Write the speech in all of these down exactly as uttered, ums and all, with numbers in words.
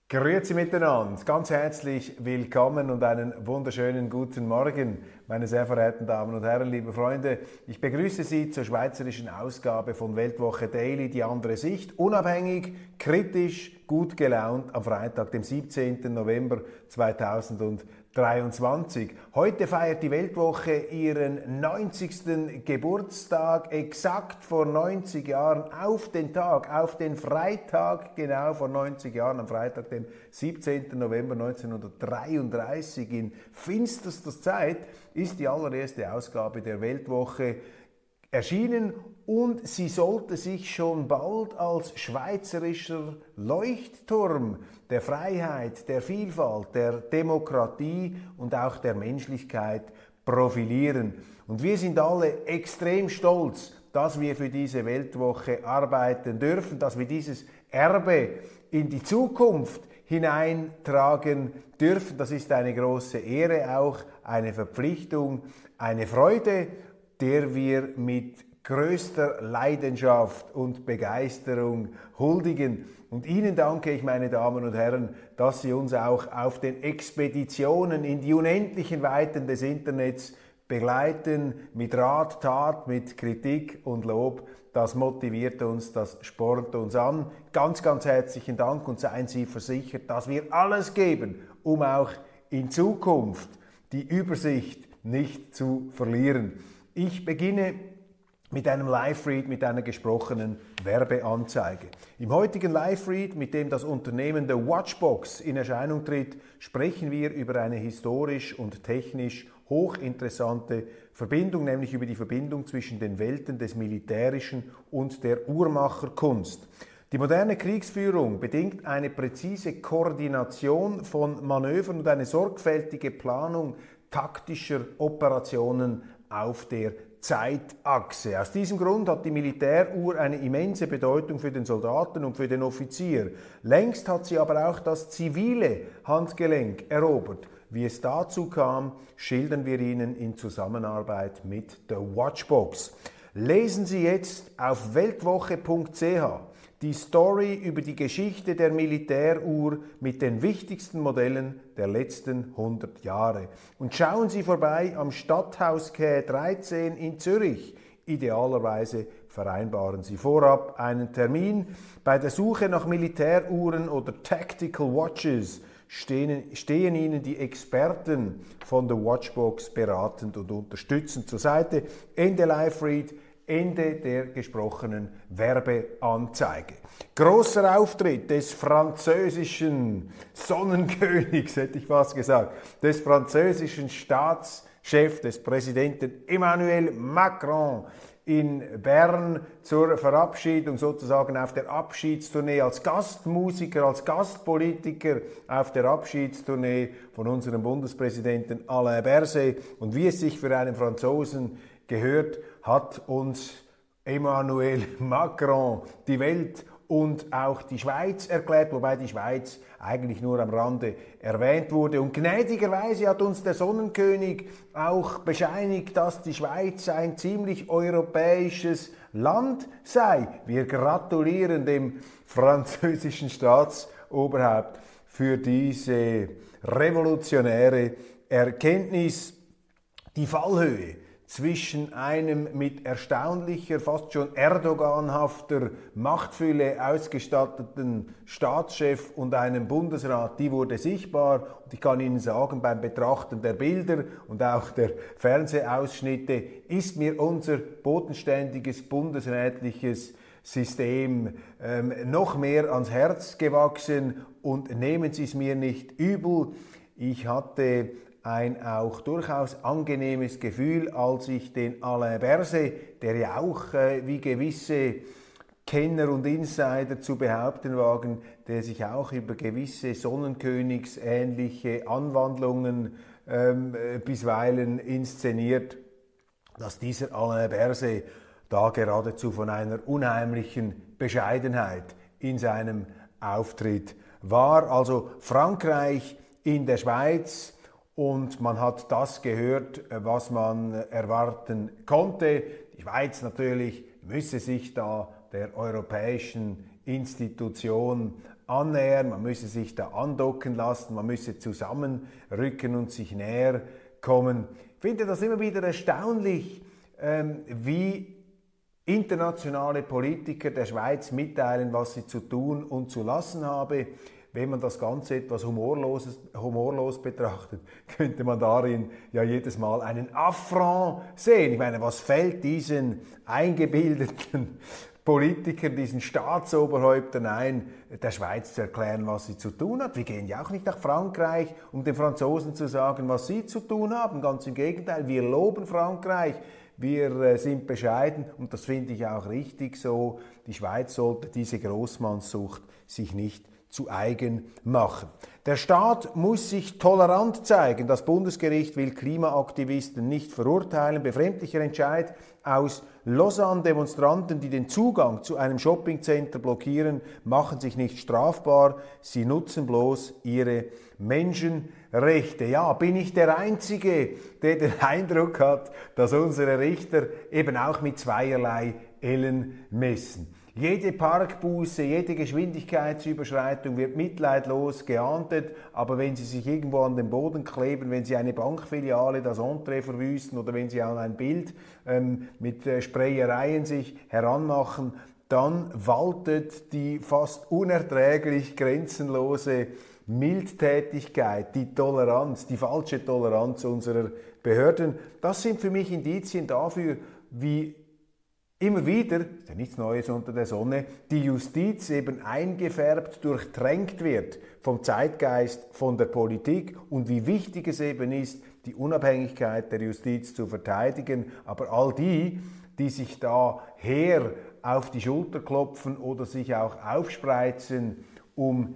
Grüezi miteinander, ganz herzlich willkommen und einen wunderschönen guten Morgen, meine sehr verehrten Damen und Herren, liebe Freunde. Ich begrüße Sie zur schweizerischen Ausgabe von Weltwoche Daily, die andere Sicht, unabhängig, kritisch, gut gelaunt am Freitag, dem siebzehnten November zweitausenddreiundzwanzig. Heute feiert die Weltwoche ihren neunzigsten Geburtstag, exakt vor neunzig Jahren, auf den Tag, auf den Freitag, genau vor neunzig Jahren, am Freitag, dem siebzehnten November neunzehnhundertdreiunddreißig, in finsterster Zeit, ist die allererste Ausgabe der Weltwoche erschienen und sie sollte sich schon bald als schweizerischer Leuchtturm der Freiheit, der Vielfalt, der Demokratie und auch der Menschlichkeit profilieren. Und wir sind alle extrem stolz, dass wir für diese Weltwoche arbeiten dürfen, dass wir dieses Erbe in die Zukunft hineintragen dürfen. Das ist eine große Ehre, auch eine Verpflichtung, eine Freude, der wir mit größter Leidenschaft und Begeisterung huldigen. Und Ihnen danke ich, meine Damen und Herren, dass Sie uns auch auf den Expeditionen in die unendlichen Weiten des Internets begleiten, mit Rat, Tat, mit Kritik und Lob. Das motiviert uns, das spornt uns an. Ganz, ganz herzlichen Dank und seien Sie versichert, dass wir alles geben, um auch in Zukunft die Übersicht nicht zu verlieren. Ich beginne mit einem Live-Read, mit einer gesprochenen Werbeanzeige. Im heutigen Live-Read, mit dem das Unternehmen The Watchbox in Erscheinung tritt, sprechen wir über eine historisch und technisch hochinteressante Verbindung, nämlich über die Verbindung zwischen den Welten des Militärischen und der Uhrmacherkunst. Die moderne Kriegsführung bedingt eine präzise Koordination von Manövern und eine sorgfältige Planung taktischer Operationen auf der Zeitachse. Aus diesem Grund hat die Militäruhr eine immense Bedeutung für den Soldaten und für den Offizier. Längst hat sie aber auch das zivile Handgelenk erobert. Wie es dazu kam, schildern wir Ihnen in Zusammenarbeit mit The Watchbox. Lesen Sie jetzt auf weltwoche punkt c h die Story über die Geschichte der Militäruhr mit den wichtigsten Modellen der letzten hundert Jahre. Und schauen Sie vorbei am Stadthausquai dreizehn in Zürich. Idealerweise vereinbaren Sie vorab einen Termin. Bei der Suche nach Militäruhren oder Tactical Watches stehen, stehen Ihnen die Experten von der Watchbox beratend und unterstützend zur Seite. Ende Live-Read. Ende der gesprochenen Werbeanzeige. Großer Auftritt des französischen Sonnenkönigs, hätte ich fast gesagt, des französischen Staatschefs, des Präsidenten Emmanuel Macron in Bern zur Verabschiedung, sozusagen auf der Abschiedstournee als Gastmusiker, als Gastpolitiker auf der Abschiedstournee von unserem Bundespräsidenten Alain Berset. Und wie es sich für einen Franzosen gehört, hat uns Emmanuel Macron die Welt und auch die Schweiz erklärt, wobei die Schweiz eigentlich nur am Rande erwähnt wurde. Und gnädigerweise hat uns der Sonnenkönig auch bescheinigt, dass die Schweiz ein ziemlich europäisches Land sei. Wir gratulieren dem französischen Staatsoberhaupt für diese revolutionäre Erkenntnis. Die Fallhöhe zwischen einem mit erstaunlicher, fast schon Erdogan-hafter Machtfülle ausgestatteten Staatschef und einem Bundesrat, die wurde sichtbar. Und ich kann Ihnen sagen, beim Betrachten der Bilder und auch der Fernsehausschnitte ist mir unser bodenständiges, bundesrätliches System ähm, noch mehr ans Herz gewachsen. Und nehmen Sie es mir nicht übel, ich hatte ein auch durchaus angenehmes Gefühl, als ich den Alain Berset, der ja auch äh, wie gewisse Kenner und Insider zu behaupten wagen, der sich auch über gewisse Sonnenkönigsähnliche Anwandlungen ähm, äh, bisweilen inszeniert, dass dieser Alain Berset da geradezu von einer unheimlichen Bescheidenheit in seinem Auftritt war. Also Frankreich in der Schweiz, und man hat das gehört, was man erwarten konnte. Die Schweiz natürlich müsse sich da der europäischen Institution annähern, man müsse sich da andocken lassen, man müsse zusammenrücken und sich näher kommen. Ich finde das immer wieder erstaunlich, ähm, wie internationale Politiker der Schweiz mitteilen, was sie zu tun und zu lassen habe. Wenn man das Ganze etwas humorlos, humorlos betrachtet, könnte man darin ja jedes Mal einen Affront sehen. Ich meine, was fällt diesen eingebildeten Politikern, diesen Staatsoberhäuptern ein, der Schweiz zu erklären, was sie zu tun hat? Wir gehen ja auch nicht nach Frankreich, um den Franzosen zu sagen, was sie zu tun haben. Ganz im Gegenteil, wir loben Frankreich. Wir sind bescheiden und das finde ich auch richtig so. Die Schweiz sollte diese Großmannssucht sich nicht zu eigen machen. Der Staat muss sich tolerant zeigen. Das Bundesgericht will Klimaaktivisten nicht verurteilen. Befremdlicher Entscheid aus Lausanne. Demonstranten, die den Zugang zu einem Shoppingcenter blockieren, machen sich nicht strafbar. Sie nutzen bloß ihre Menschenrechte. Ja, bin ich der Einzige, der den Eindruck hat, dass unsere Richter eben auch mit zweierlei Ellen messen. Jede Parkbuße, jede Geschwindigkeitsüberschreitung wird mitleidlos geahndet, aber wenn Sie sich irgendwo an den Boden kleben, wenn Sie eine Bankfiliale, das Entree verwüsten oder wenn Sie an ein Bild ähm, mit äh, Sprayereien sich heranmachen, dann waltet die fast unerträglich grenzenlose Mildtätigkeit, die Toleranz, die falsche Toleranz unserer Behörden. Das sind für mich Indizien dafür, wie immer wieder, ist ja nichts Neues unter der Sonne, die Justiz eben eingefärbt, durchtränkt wird vom Zeitgeist, von der Politik und wie wichtig es eben ist, die Unabhängigkeit der Justiz zu verteidigen. Aber all die, die sich da her auf die Schulter klopfen oder sich auch aufspreizen, um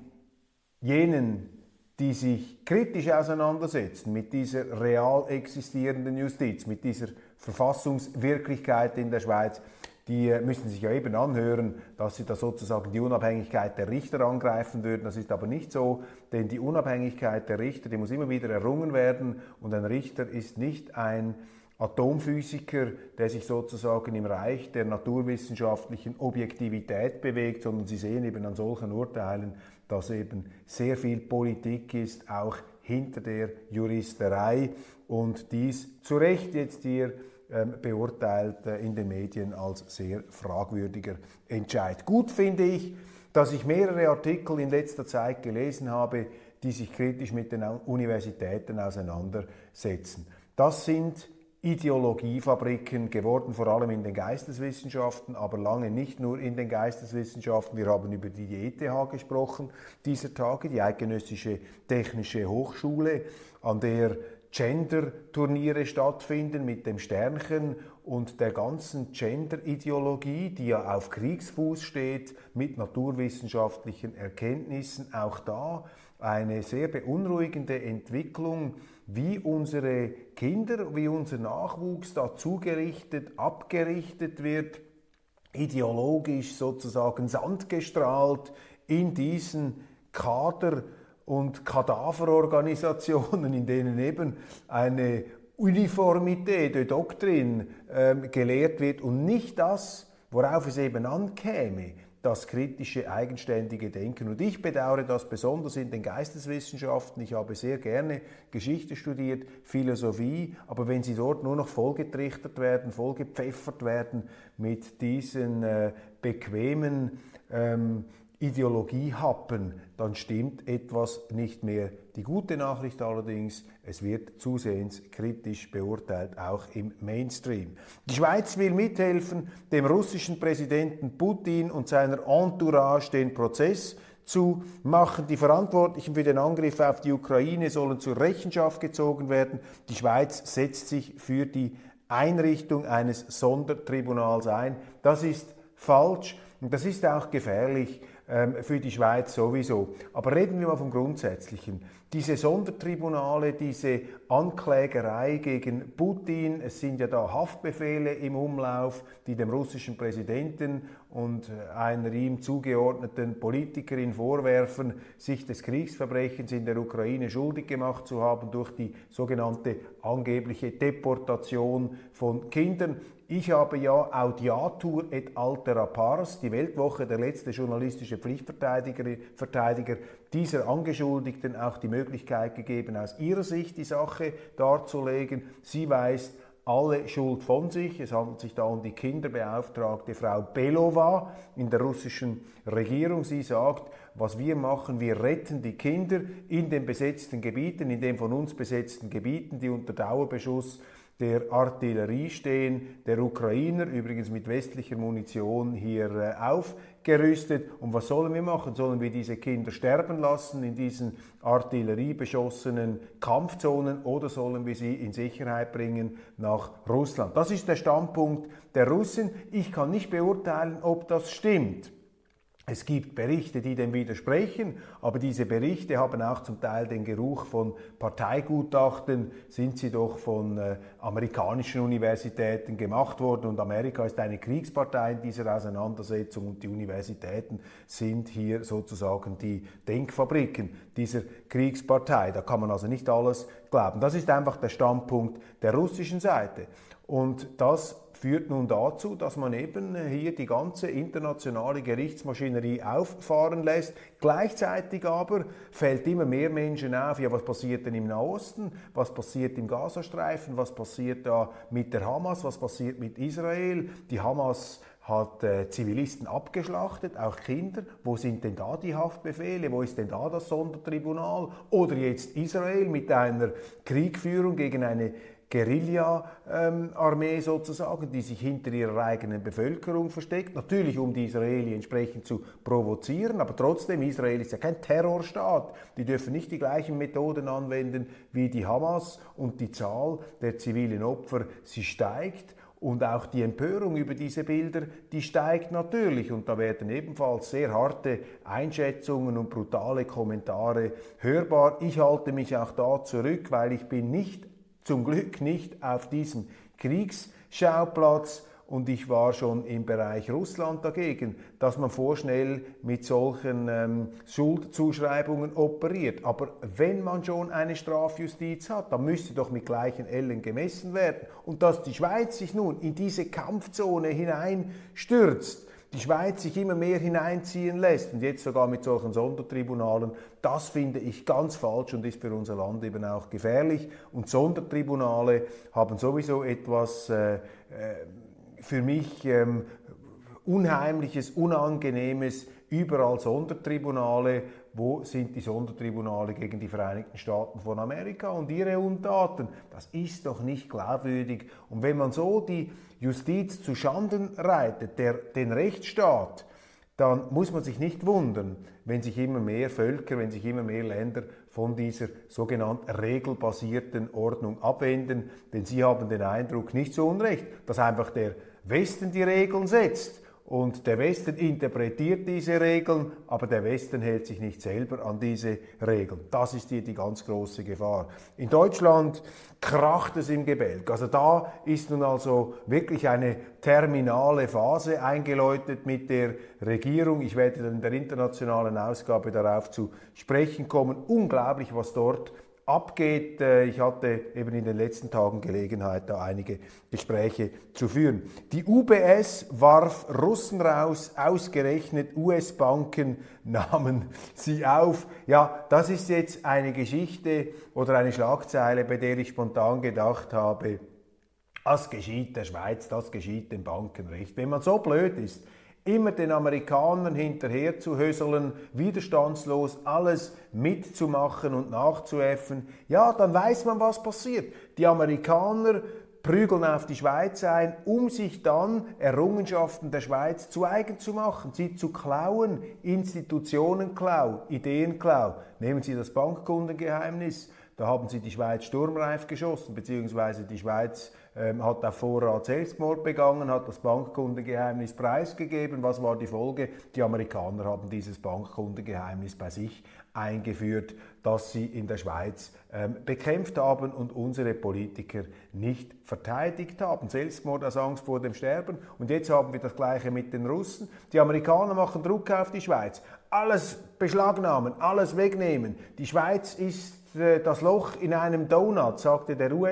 jenen, die sich kritisch auseinandersetzen mit dieser real existierenden Justiz, mit dieser Verfassungswirklichkeit in der Schweiz, die müssen sich ja eben anhören, dass sie da sozusagen die Unabhängigkeit der Richter angreifen würden. Das ist aber nicht so, denn die Unabhängigkeit der Richter, die muss immer wieder errungen werden und ein Richter ist nicht ein Atomphysiker, der sich sozusagen im Reich der naturwissenschaftlichen Objektivität bewegt, sondern Sie sehen eben an solchen Urteilen, dass eben sehr viel Politik ist, auch hinter der Juristerei und dies zu Recht jetzt hier ähm, beurteilt äh, in den Medien als sehr fragwürdiger Entscheid. Gut finde ich, dass ich mehrere Artikel in letzter Zeit gelesen habe, die sich kritisch mit den Universitäten auseinandersetzen. Das sind Ideologiefabriken geworden, vor allem in den Geisteswissenschaften, aber lange nicht nur in den Geisteswissenschaften. Wir haben über die E T H gesprochen dieser Tage, die Eidgenössische Technische Hochschule, an der Gender-Turniere stattfinden mit dem Sternchen und der ganzen Gender-Ideologie, die ja auf Kriegsfuß steht, mit naturwissenschaftlichen Erkenntnissen. Auch da eine sehr beunruhigende Entwicklung, wie unsere Kinder, wie unser Nachwuchs da zugerichtet, abgerichtet wird, ideologisch sozusagen sandgestrahlt in diesen Kader- und Kadaverorganisationen, in denen eben eine Uniformität de Doktrin ähm, gelehrt wird und nicht das, worauf es eben ankäme, das kritische, eigenständige Denken. Und ich bedauere das besonders in den Geisteswissenschaften. Ich habe sehr gerne Geschichte studiert, Philosophie, aber wenn sie dort nur noch vollgetrichtert werden, vollgepfeffert werden mit diesen äh, bequemen ähm, Ideologiehappen, dann stimmt etwas nicht mehr. Die gute Nachricht allerdings, es wird zusehends kritisch beurteilt, auch im Mainstream. Die Schweiz will mithelfen, dem russischen Präsidenten Putin und seiner Entourage den Prozess zu machen. Die Verantwortlichen für den Angriff auf die Ukraine sollen zur Rechenschaft gezogen werden. Die Schweiz setzt sich für die Einrichtung eines Sondertribunals ein. Das ist falsch und das ist auch gefährlich für die Schweiz sowieso. Aber reden wir mal vom Grundsätzlichen. Diese Sondertribunale, diese Anklägerei gegen Putin, es sind ja da Haftbefehle im Umlauf, die dem russischen Präsidenten und einer ihm zugeordneten Politikerin vorwerfen, sich des Kriegsverbrechens in der Ukraine schuldig gemacht zu haben durch die sogenannte angebliche Deportation von Kindern. Ich habe ja Audiatur et altera pars, die Weltwoche, der letzte journalistische Pflichtverteidiger Verteidiger dieser Angeschuldigten, auch die Möglichkeit gegeben, aus ihrer Sicht die Sache darzulegen. Sie weist alle Schuld von sich. Es handelt sich da um die Kinderbeauftragte Frau Belova in der russischen Regierung. Sie sagt, was wir machen, wir retten die Kinder in den besetzten Gebieten, in den von uns besetzten Gebieten, die unter Dauerbeschuss der Artillerie stehen, der Ukrainer, übrigens mit westlicher Munition hier äh, aufgerüstet. Und was sollen wir machen? Sollen wir diese Kinder sterben lassen in diesen artilleriebeschossenen Kampfzonen oder sollen wir sie in Sicherheit bringen nach Russland? Das ist der Standpunkt der Russen. Ich kann nicht beurteilen, ob das stimmt. Es gibt Berichte, die dem widersprechen, aber diese Berichte haben auch zum Teil den Geruch von Parteigutachten, sind sie doch von äh, amerikanischen Universitäten gemacht worden, und Amerika ist eine Kriegspartei in dieser Auseinandersetzung und die Universitäten sind hier sozusagen die Denkfabriken dieser Kriegspartei. Da kann man also nicht alles glauben. Das ist einfach der Standpunkt der russischen Seite, und das führt nun dazu, dass man eben hier die ganze internationale Gerichtsmaschinerie auffahren lässt. Gleichzeitig aber fällt immer mehr Menschen auf, ja, was passiert denn im Nahosten, was passiert im Gazastreifen, was passiert da mit der Hamas, was passiert mit Israel. Die Hamas hat äh, Zivilisten abgeschlachtet, auch Kinder. Wo sind denn da die Haftbefehle? Wo ist denn da das Sondertribunal? Oder jetzt Israel mit einer Kriegführung gegen eine Guerilla-Armee ähm, sozusagen, die sich hinter ihrer eigenen Bevölkerung versteckt, natürlich um die Israelis entsprechend zu provozieren, aber trotzdem, Israel ist ja kein Terrorstaat, die dürfen nicht die gleichen Methoden anwenden wie die Hamas, und die Zahl der zivilen Opfer, sie steigt. Und auch die Empörung über diese Bilder, die steigt natürlich. Und da werden ebenfalls sehr harte Einschätzungen und brutale Kommentare hörbar. Ich halte mich auch da zurück, weil ich bin nicht zum Glück nicht auf diesem Kriegsschauplatz, und ich war schon im Bereich Russland dagegen, dass man vorschnell mit solchen ähm, Schuldzuschreibungen operiert. Aber wenn man schon eine Strafjustiz hat, dann müsste doch mit gleichen Ellen gemessen werden. Und dass die Schweiz sich nun in diese Kampfzone hineinstürzt, die Schweiz sich immer mehr hineinziehen lässt und jetzt sogar mit solchen Sondertribunalen, das finde ich ganz falsch und ist für unser Land eben auch gefährlich. Und Sondertribunale haben sowieso etwas äh, für mich ähm, Unheimliches, Unangenehmes. Überall Sondertribunale. Wo sind die Sondertribunale gegen die Vereinigten Staaten von Amerika und ihre Untaten? Das ist doch nicht glaubwürdig. Und wenn man so die Justiz zu Schanden reitet, der, den Rechtsstaat, dann muss man sich nicht wundern, wenn sich immer mehr Völker, wenn sich immer mehr Länder von dieser sogenannten regelbasierten Ordnung abwenden. Denn sie haben den Eindruck, nicht zu Unrecht, dass einfach der Westen die Regeln setzt. Und der Westen interpretiert diese Regeln, aber der Westen hält sich nicht selber an diese Regeln. Das ist hier die ganz große Gefahr. In Deutschland kracht es im Gebälk. Also da ist nun also wirklich eine terminale Phase eingeläutet mit der Regierung. Ich werde dann in der internationalen Ausgabe darauf zu sprechen kommen. Unglaublich, was dort abgeht. Ich hatte eben in den letzten Tagen Gelegenheit, da einige Gespräche zu führen. Die U B S warf Russen raus, ausgerechnet U S-Banken nahmen sie auf. Ja, das ist jetzt eine Geschichte oder eine Schlagzeile, bei der ich spontan gedacht habe, das geschieht der Schweiz, das geschieht dem Bankenrecht. Wenn man so blöd ist, immer den Amerikanern hinterher zu höseln, widerstandslos alles mitzumachen und nachzuäffen, ja, dann weiß man, was passiert. Die Amerikaner prügeln auf die Schweiz ein, um sich dann Errungenschaften der Schweiz zu eigen zu machen, sie zu klauen, Institutionenklau, Ideenklau. Nehmen Sie das Bankkundengeheimnis, da haben sie die Schweiz sturmreif geschossen, beziehungsweise die Schweiz ähm, hat auf Vorrat Selbstmord begangen, hat das Bankkundengeheimnis preisgegeben. Was war die Folge? Die Amerikaner haben dieses Bankkundengeheimnis bei sich eingeführt, das sie in der Schweiz ähm, bekämpft haben und unsere Politiker nicht verteidigt haben. Selbstmord aus Angst vor dem Sterben. Und jetzt haben wir das Gleiche mit den Russen. Die Amerikaner machen Druck auf die Schweiz. Alles beschlagnahmen, alles wegnehmen. Die Schweiz ist äh, das Loch in einem Donut, sagte der U S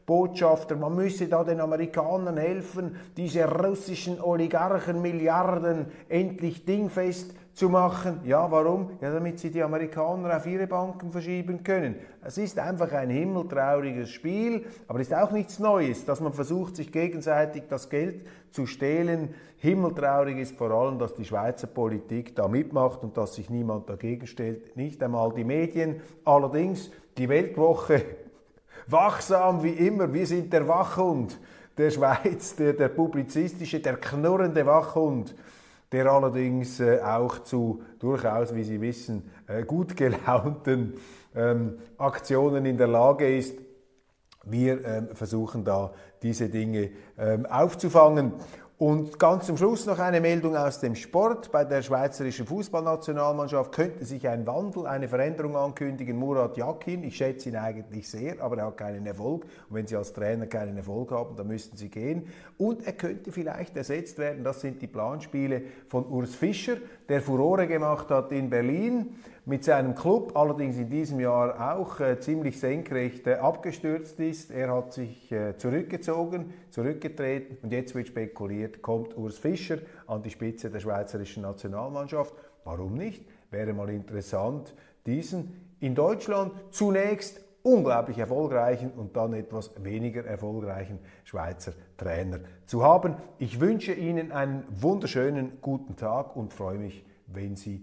Botschafter, man müsse da den Amerikanern helfen, diese russischen Oligarchen Milliarden endlich dingfest zu machen. Ja, warum? Ja, damit sie die Amerikaner auf ihre Banken verschieben können. Es ist einfach ein himmeltrauriges Spiel, aber es ist auch nichts Neues, dass man versucht, sich gegenseitig das Geld zu stehlen. Himmeltraurig ist vor allem, dass die Schweizer Politik da mitmacht und dass sich niemand dagegen stellt, nicht einmal die Medien. Allerdings die Weltwoche, wachsam wie immer, wir sind der Wachhund der Schweiz, der, der publizistische, der knurrende Wachhund, der allerdings äh, auch zu durchaus, wie Sie wissen, äh, gut gelaunten ähm, Aktionen in der Lage ist. Wir ähm, versuchen da diese Dinge ähm, aufzufangen. Und ganz zum Schluss noch eine Meldung aus dem Sport. Bei der schweizerischen Fußballnationalmannschaft könnte sich ein Wandel, eine Veränderung ankündigen. Murat Yakin, ich schätze ihn eigentlich sehr, aber er hat keinen Erfolg. Und wenn Sie als Trainer keinen Erfolg haben, dann müssten Sie gehen. Und er könnte vielleicht ersetzt werden, das sind die Planspiele von Urs Fischer, der Furore gemacht hat in Berlin mit seinem Club, allerdings in diesem Jahr auch äh, ziemlich senkrecht äh, abgestürzt ist. Er hat sich äh, zurückgezogen, zurückgetreten und jetzt wird spekuliert, kommt Urs Fischer an die Spitze der schweizerischen Nationalmannschaft. Warum nicht? Wäre mal interessant, diesen in Deutschland zunächst unglaublich erfolgreichen und dann etwas weniger erfolgreichen Schweizer Trainer zu haben. Ich wünsche Ihnen einen wunderschönen guten Tag und freue mich, wenn Sie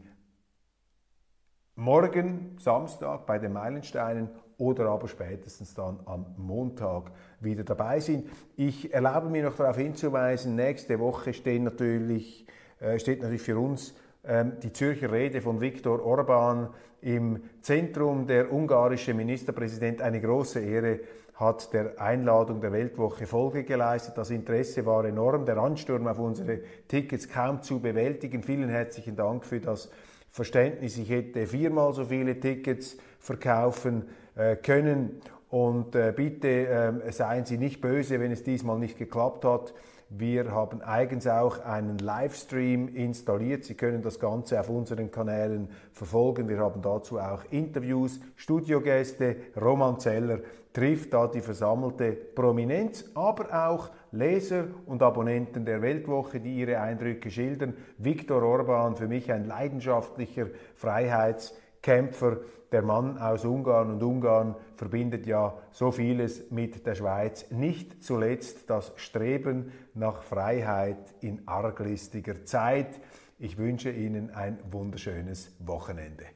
morgen, Samstag, bei den Meilensteinen oder aber spätestens dann am Montag wieder dabei sind. Ich erlaube mir noch darauf hinzuweisen, nächste Woche stehen natürlich, äh, steht natürlich für uns ähm, die Zürcher Rede von Viktor Orbán im Zentrum. Der ungarische Ministerpräsident, eine große Ehre, hat der Einladung der Weltwoche Folge geleistet. Das Interesse war enorm, der Ansturm auf unsere Tickets kaum zu bewältigen. Vielen herzlichen Dank für das Verständnis. Ich hätte viermal so viele Tickets verkaufen äh, können und äh, bitte äh, seien Sie nicht böse, wenn es diesmal nicht geklappt hat. Wir haben eigens auch einen Livestream installiert. Sie können das Ganze auf unseren Kanälen verfolgen. Wir haben dazu auch Interviews, Studiogäste. Roman Zeller trifft da die versammelte Prominenz, aber auch Leser und Abonnenten der Weltwoche, die ihre Eindrücke schildern. Viktor Orbán, für mich ein leidenschaftlicher Freiheitskämpfer. Der Mann aus Ungarn, und Ungarn verbindet ja so vieles mit der Schweiz. Nicht zuletzt das Streben nach Freiheit in arglistiger Zeit. Ich wünsche Ihnen ein wunderschönes Wochenende.